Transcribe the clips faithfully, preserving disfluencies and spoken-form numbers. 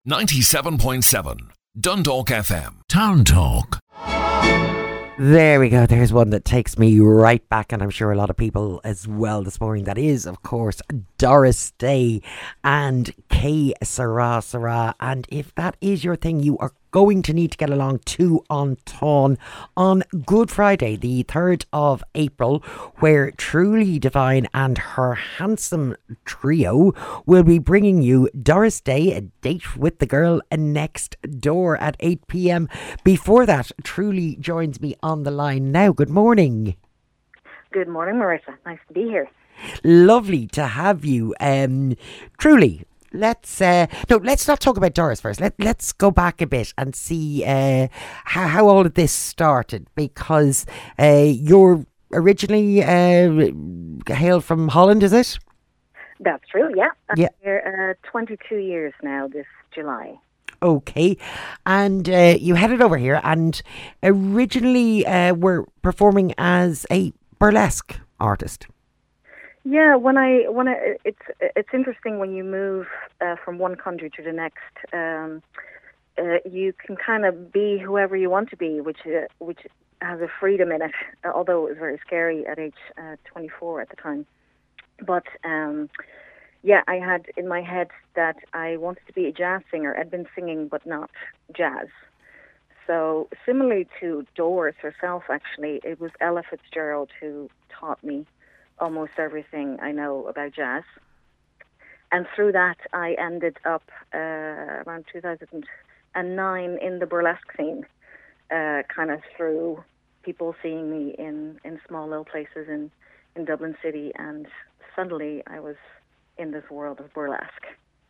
ninety-seven point seven Dundalk F M. Town Talk. There we go. There's one that takes me right back, and I'm sure a lot of people as well this morning. That is, of course, Doris Day and Que Sera Sera. And if that is your thing, you are going to need to get along to An Táin on Good Friday, the third of April, where Truly Divine and her handsome trio will be bringing you Doris Day, A Date with the Girl Next Door at eight p.m. Before that, Truly joins me on the line now. Good morning. Good morning, Marissa. Nice to be here. Lovely to have you. Um, Truly, let's uh, no, let's not talk about Doris first. Let let's go back a bit and see uh, how how all of this started, because uh, you're originally uh, hailed from Holland, is it? That's true. Yeah. I'm Yeah. here uh, twenty-two years now. This July. Okay, and uh, you headed over here, and originally uh, were performing as a burlesque artist. Yeah. When I when I it's it's interesting when you move uh, from one country to the next. Um, uh, you can kind of be whoever you want to be, which uh, which has a freedom in it. Although it was very scary at age uh, twenty-four at the time, but. Um, Yeah, I had in my head that I wanted to be a jazz singer. I'd been singing, but not jazz. So similarly to Doris herself, actually, it was Ella Fitzgerald who taught me almost everything I know about jazz. And through that, I ended up uh, around two thousand nine in the burlesque scene, uh, kind of through people seeing me in, in small little places in, in Dublin City. And suddenly I was in this world of burlesque.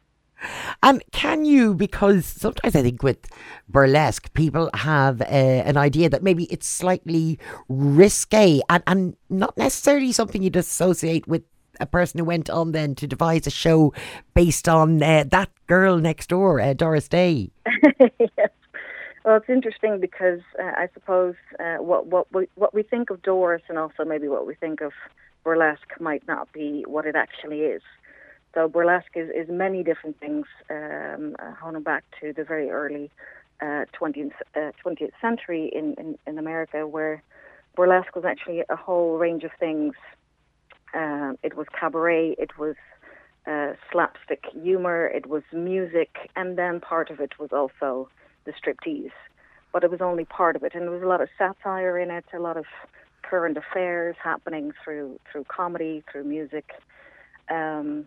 And can you, because sometimes I think with burlesque, people have uh, an idea that maybe it's slightly risque and, and not necessarily something you'd associate with a person who went on then to devise a show based on uh, that girl next door, uh, Doris Day. Yes. Well, it's interesting because uh, I suppose uh, what what we, what we think of Doris and also maybe what we think of burlesque might not be what it actually is. So burlesque is, is many different things, um, uh, honing back to the very early uh, twentieth, uh, twentieth century in, in, in America, where burlesque was actually a whole range of things. Um, it was cabaret, it was uh, slapstick humor, it was music, and then part of it was also the striptease. But it was only part of it, and there was a lot of satire in it, a lot of current affairs happening through through comedy, through music. Um,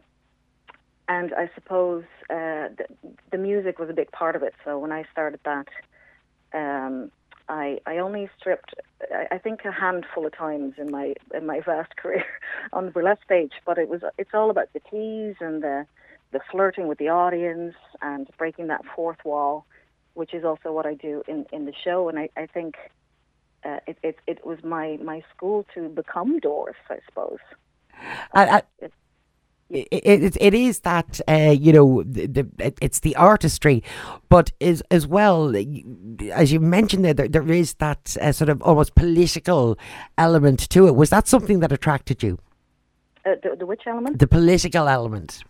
And I suppose uh, the, the music was a big part of it. So when I started that, um, I I only stripped, I, I think, a handful of times in my in my vast career on the burlesque stage. But it was it's all about the tease and the the flirting with the audience and breaking that fourth wall, which is also what I do in, in the show. And I I think uh, it, it it was my my school to become Doris, I suppose. I, I, It, it, it is that, uh, you know, the, the, it's the artistry, but is as well, as you mentioned there, there, there is that uh, sort of almost political element to it. Was that something that attracted you? Uh, the, the which element? The political element.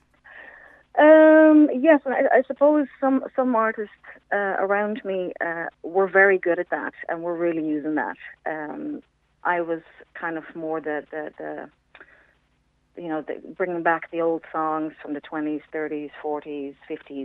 Um, yes, I, I suppose some, some artists uh, around me uh, were very good at that and were really using that. Um, I was kind of more the... the, the you know, the, bringing back the old songs from the twenties, thirties, forties, fifties.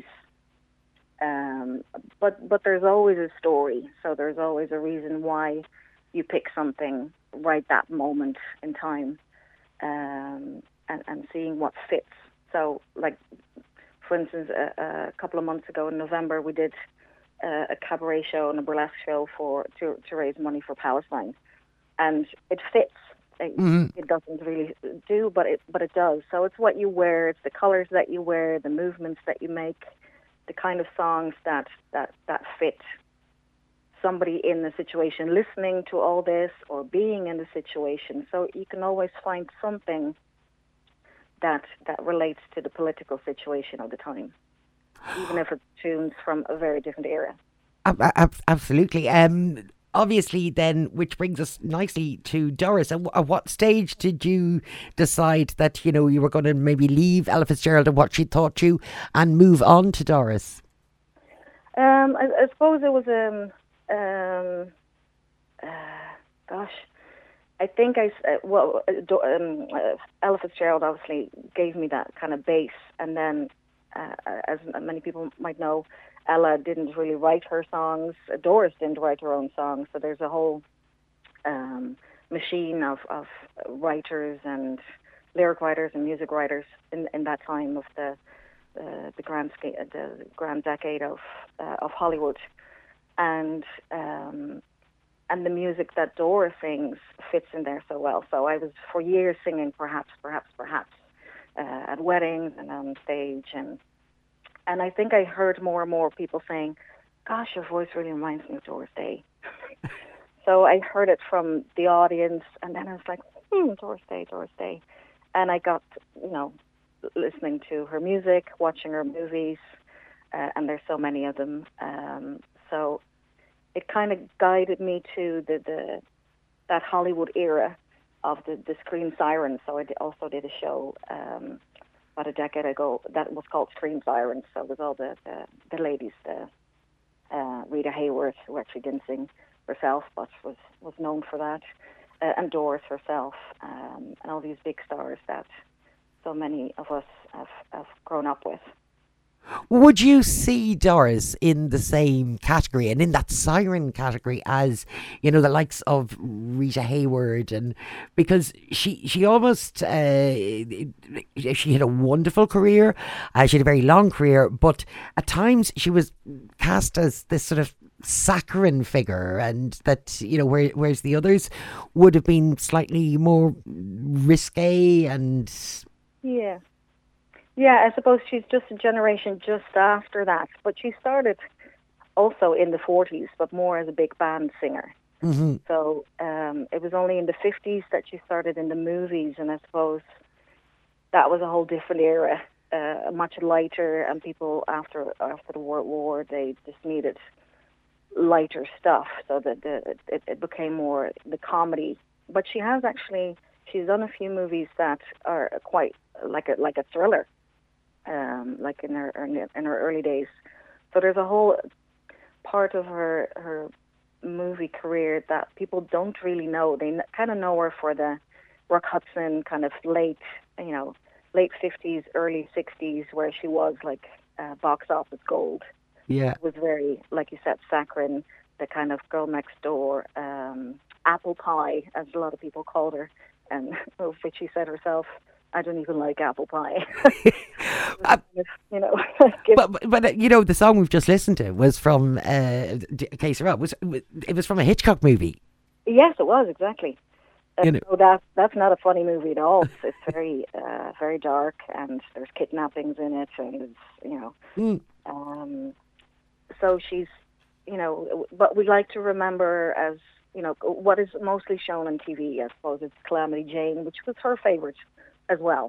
Um, but but there's always a story, so there's always a reason why you pick something right that moment in time, um, and, and seeing what fits. So, like, for instance, a, a couple of months ago in November, we did uh, a cabaret show and a burlesque show for to, to raise money for Palestine, and it fits. Mm-hmm. It doesn't really do, but it but it does. So it's what you wear, it's the colors that you wear, the movements that you make, the kind of songs that that, that fit somebody in the situation, listening to all this or being in the situation. So you can always find something that that relates to the political situation of the time, even if it's tunes from a very different era. Absolutely. Um, obviously, then, which brings us nicely to Doris. At, at what stage did you decide that, you know, you were going to maybe leave Ella Fitzgerald and what she taught you and move on to Doris? Um, I, I suppose it was um um uh, gosh, I think I s- uh, well uh, do- um, uh, Ella Fitzgerald obviously gave me that kind of base, and then uh, uh, as many people might know, Ella didn't really write her songs. Doris didn't write her own songs, so there's a whole um, machine of of writers and lyric writers and music writers in in that time of the uh, the grand sca- the grand decade of uh, of Hollywood, and um, and the music that Dora sings fits in there so well. So I was for years singing perhaps, perhaps, perhaps uh, at weddings and on stage, and and I think I heard more and more people saying, "Gosh, your voice really reminds me of Doris Day." So I heard it from the audience, and then I was like, "Hmm, Doris Day, Doris Day," and I got, you know, listening to her music, watching her movies, uh, and there's so many of them. Um, so it kind of guided me to the, the that Hollywood era of the, the screen sirens. So I d- also did a show um, about a decade ago that was called Screen Sirens. So it was all the, the, the ladies, the, uh, Rita Hayworth, who actually didn't sing herself, but was, was known for that, uh, and Doris herself, um, and all these big stars that so many of us have, have grown up with. Would you see Doris in the same category and in that siren category as, you know, the likes of Rita Hayward? And because she she almost uh, she had a wonderful career, uh, she had a very long career, but at times she was cast as this sort of saccharine figure, and that, you know, where, whereas the others would have been slightly more risque and Yeah. Yeah, I suppose she's just a generation just after that. But she started also in the forties, but more as a big band singer. mhm. So um, it was only in the fifties that she started in the movies, and I suppose that was a whole different era, uh, much lighter. And people after after the World War, they just needed lighter stuff, so that the it, it became more the comedy. But she has actually she's done a few movies that are quite like a like a thriller, um, like in her in her early days. So there's a whole part of her her movie career that people don't really know. They kind of know her for the Rock Hudson kind of late, you know, late fifties, early sixties, where she was like uh, box office gold. Yeah. It was very, like you said, saccharine, the kind of girl next door, um, apple pie, as a lot of people called her, and of which she said herself, I don't even like apple pie. Uh, you know, but, but but uh, you know, the song we've just listened to was from uh, K Sarah. Was it was from a Hitchcock movie? Yes, it was exactly. Uh, You know. so that that's not a funny movie at all. It's, it's very uh, very dark, and there's kidnappings in it, and it's, you know. Mm. Um, so she's, you know, but we like to remember as, you know, what is mostly shown on T V. I suppose it's Calamity Jane, which was her favorite as well.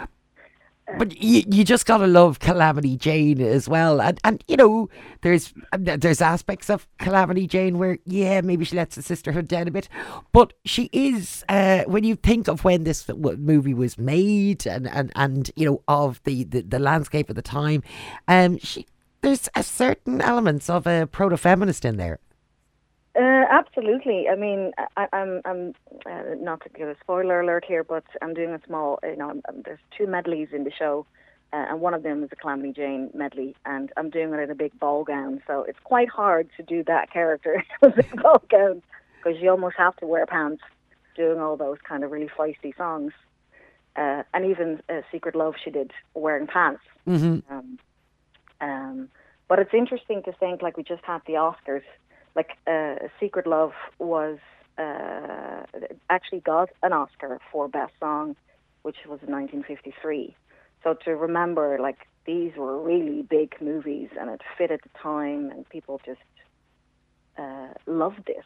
But you, you just gotta love Calamity Jane as well, and and you know, there's there's aspects of Calamity Jane where, yeah, maybe she lets the sisterhood down a bit, but she is, uh, when you think of when this movie was made, and and, and you know, of the, the, the landscape of the time, um, she there's a certain elements of a proto feminist in there. Uh, absolutely. I mean, I, I'm, I'm uh, not to give a spoiler alert here, but I'm doing a small, you know, I'm, I'm- there's two medleys in the show, uh, and one of them is a Calamity Jane medley, and I'm doing it in a big ball gown, so it's quite hard to do that character in a big ball gown, because you almost have to wear pants doing all those kind of really feisty songs. Uh, and even uh, Secret Love she did wearing pants. Mm-hmm. Um, um, but it's interesting to think, like, we just had the Oscars. Like, uh, Secret Love was uh, actually got an Oscar for Best Song, which was in nineteen fifty-three. So to remember, like, these were really big movies, and it fit at the time, and people just uh, loved this.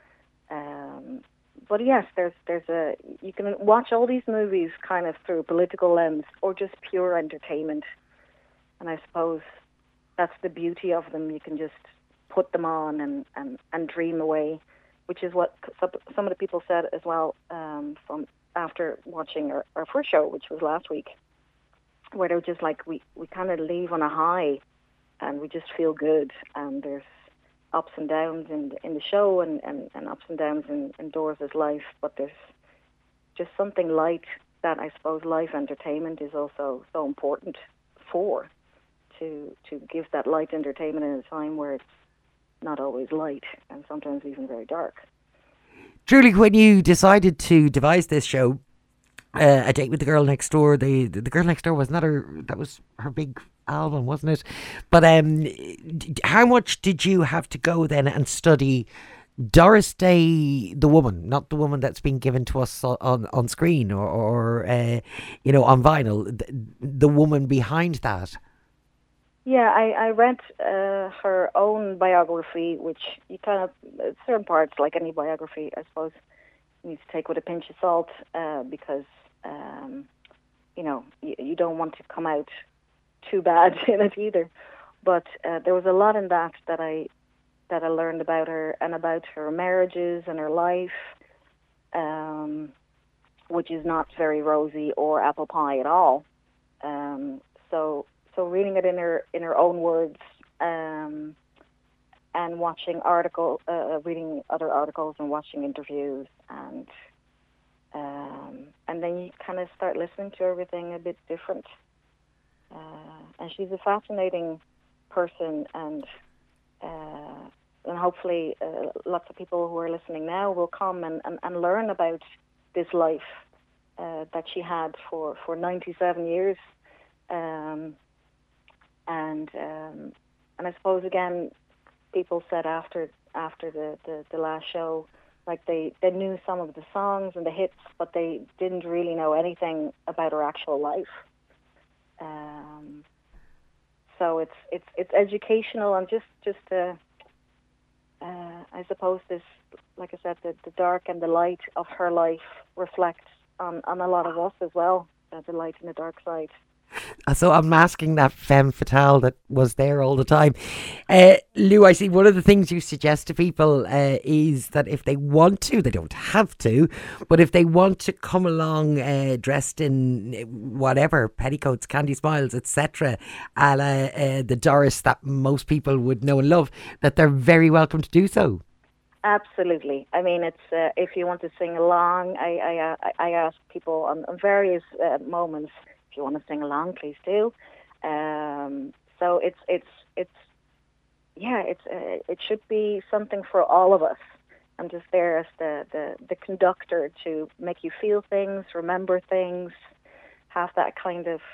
Um, but yes, there's there's a you can watch all these movies kind of through a political lens or just pure entertainment, and I suppose that's the beauty of them. You can just put them on and, and, and dream away, which is what some of the people said as well, um, from after watching our, our first show, which was last week, where they were just like, we, we kind of leave on a high and we just feel good. And there's ups and downs in the, in the show, and, and, and ups and downs in, in Doris's life, but there's just something light that I suppose live entertainment is also so important for, to to give that light entertainment in a time where it's not always light and sometimes even very dark. Truly, when you decided to devise this show, uh, A Date with the Girl Next Door, the the Girl Next Door was not her, that was her big album, wasn't it? But um, d- how much did you have to go then and study Doris Day, the woman, not the woman that's been given to us on on screen or, or uh, you know, on vinyl, the, the woman behind that? Yeah, I, I read uh, her own biography, which you kind of, certain parts, like any biography, I suppose, you need to take with a pinch of salt, uh, because, um, you know, you, you don't want to come out too bad in it either. But uh, there was a lot in that that I that I learned about her and about her marriages and her life, um, which is not very rosy or apple pie at all. Um, so so reading it in her in her own words, um, and watching article, uh, reading other articles and watching interviews, and um, and then you kind of start listening to everything a bit different. Uh, and she's a fascinating person, and uh, and hopefully uh, lots of people who are listening now will come and, and, and learn about this life uh, that she had for, for ninety-seven years. Um, and um, and I suppose, again, people said after after the, the, the last show, like they, they knew some of the songs and the hits, but they didn't really know anything about her actual life. Um, so it's it's it's educational, and just just uh, uh, I suppose this, like I said, the, the dark and the light of her life reflects on, on a lot of us as well, uh, the light and the dark side. So I'm masking that femme fatale that was there all the time. Uh, Lou, I see one of the things you suggest to people uh, is that if they want to, they don't have to, but if they want to come along uh, dressed in whatever, petticoats, candy smiles, et cetera, a la uh, the Doris that most people would know and love, that they're very welcome to do so. Absolutely. I mean, it's uh, if you want to sing along, I I, uh, I ask people on, on various uh, moments, if you want to sing along, please do. Um, so it's it's it's yeah, it's uh, it should be something for all of us. I'm just there as the, the, the conductor to make you feel things, remember things, have that kind of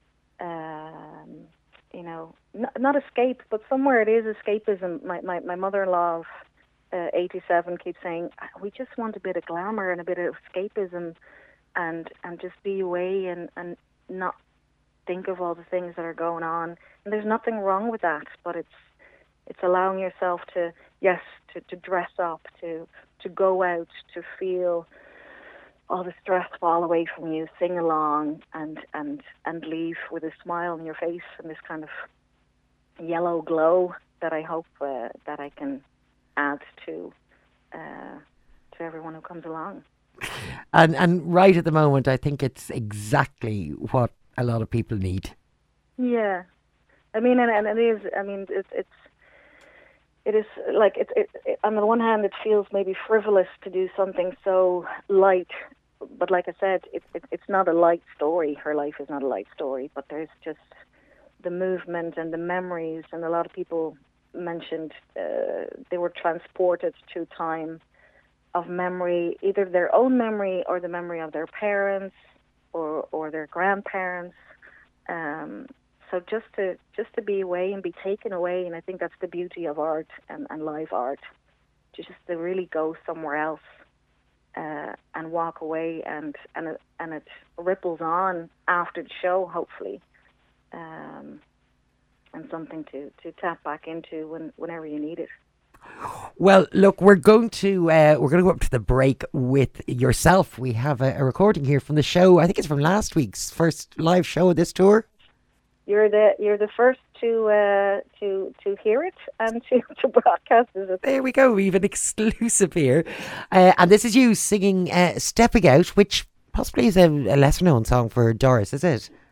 um, you know, n- not escape, but somewhere it is escapism. My my, my mother-in-law of uh, eighty-seven keeps saying, we just want a bit of glamour and a bit of escapism, and and just be away and, and not think of all the things that are going on. And there's nothing wrong with that, but it's it's allowing yourself to, yes, to, to dress up, to to go out, to feel all the stress fall away from you, sing along, and and and leave with a smile on your face and this kind of yellow glow that I hope uh, that I can add to uh, to everyone who comes along. And and right at the moment, I think it's exactly what a lot of people need. Yeah, I mean, and, and it is. I mean, it's it's it is like it, it, it. On the one hand, it feels maybe frivolous to do something so light, but like I said, it, it it's not a light story. Her life is not a light story, but there's just the movement and the memories, and a lot of people mentioned uh, they were transported to time of memory, either their own memory or the memory of their parents or or their grandparents. Um, so just to just to be away and be taken away, and I think that's the beauty of art and, and live art, just to really go somewhere else uh, and walk away, and and it, and it ripples on after the show, hopefully, um, and something to, to tap back into when, whenever you need it. Well, look, we're going to uh, we're going to go up to the break with yourself. We have a, a recording here from the show. I think it's from last week's first live show of this tour. You're the you're the first to uh, to to hear it and to, to broadcast it. There we go. We have an exclusive here, uh, and this is you singing uh, "Stepping Out," which possibly is a, a lesser known song for Doris, is it?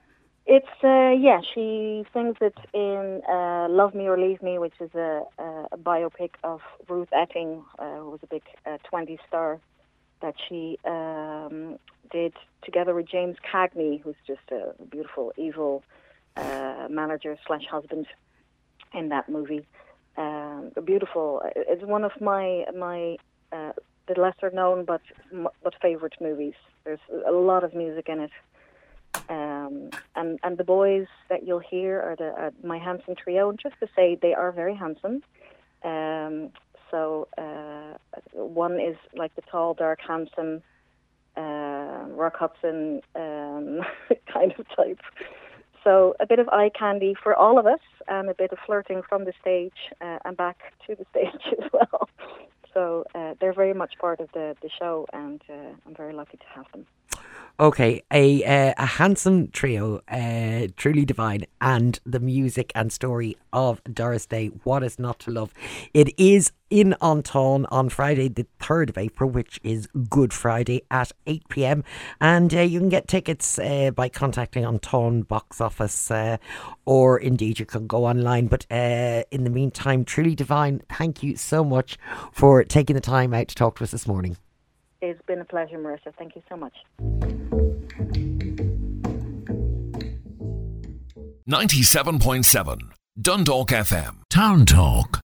It's, uh, yeah, she sings it in uh, Love Me or Leave Me, which is a, a, a biopic of Ruth Etting, uh, who was a big uh, twenties star that she um, did together with James Cagney, who's just a beautiful, evil uh, manager slash husband in that movie. Um, beautiful. It's one of my my uh, the lesser known but but favorite movies. There's a lot of music in it, um, and and the boys that you'll hear are the are my handsome trio. And just to say, they are very handsome. Um, so uh, one is like the tall, dark, handsome uh, Rock Hudson um, kind of type. So a bit of eye candy for all of us, and a bit of flirting from the stage uh, and back to the stage as well. So uh, they're very much part of the, the show, and uh, I'm very lucky to have them. Okay, a uh, a handsome trio, uh, truly divine, and the music and story of Doris Day. What is not to love? It is in An Táin on Friday, the third of April, which is Good Friday at eight p.m. And uh, you can get tickets uh, by contacting An Táin box office, uh, or indeed you can go online. But uh, in the meantime, truly divine, thank you so much for taking the time out to talk to us this morning. It's been a pleasure, Marissa. Thank you so much. ninety-seven point seven Dundalk F M. Town Talk.